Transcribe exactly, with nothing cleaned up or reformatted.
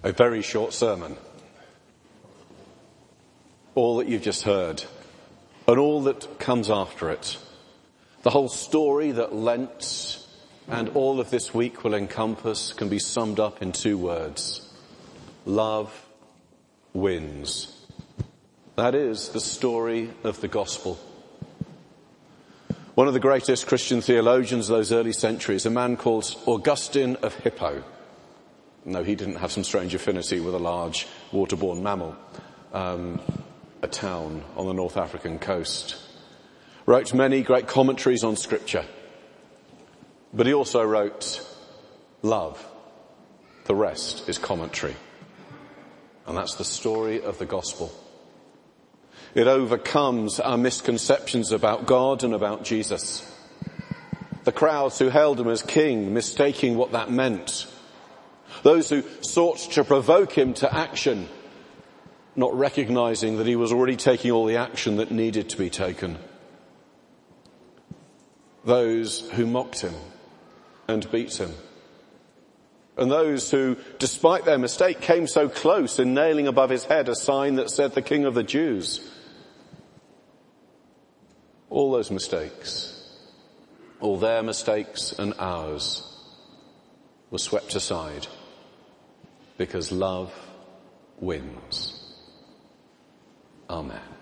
A very short sermon. All that you've just heard and all that comes after it. The whole story that Lent and all of this week will encompass can be summed up in two words. Love wins. That is the story of the gospel. One of the greatest Christian theologians of those early centuries, a man called Augustine of Hippo. No, he didn't have some strange affinity with a large waterborne mammal. Um, a town on the North African coast. Wrote many great commentaries on Scripture. But he also wrote love. The rest is commentary. And that's the story of the gospel. It overcomes our misconceptions about God and about Jesus. The crowds who hailed him as king, mistaking what that meant. Those who sought to provoke him to action, not recognizing that he was already taking all the action that needed to be taken. Those who mocked him and beat him. And those who, despite their mistake, came so close in nailing above his head a sign that said the King of the Jews. All those mistakes, all their mistakes and ours, were swept aside because love wins. Amen.